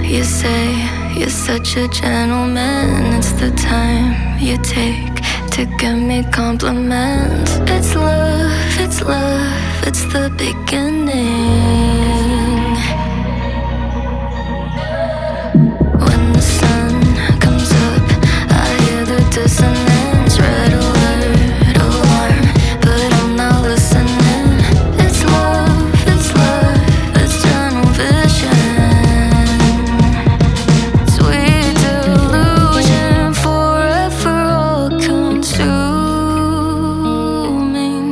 You say you're such a gentleman. It's the time you take to give me compliments. It's love, it's love, it's the beginning. When the sun comes up, I hear the dissonance. Red alert, alarm, but I'm not listening. It's love, it's tunnel vision. Sweet delusion, forever all consuming.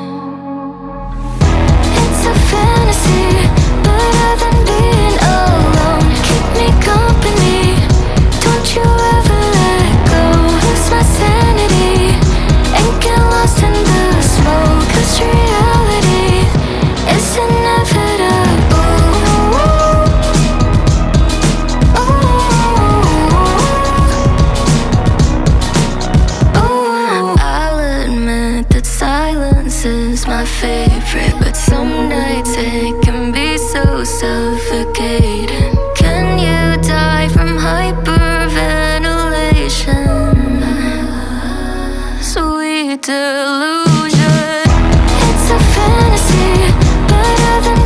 It's a fantasy, better than being alone. Keep me company, don't you ever let go. Lose my sanity and get lost in the smoke. 'Cause reality is inevitable. I'll admit that silence is my favorite, but some nights it can be so suffocating. Can you die from hyperventilation? Sweet delusion. It's a fantasy, better than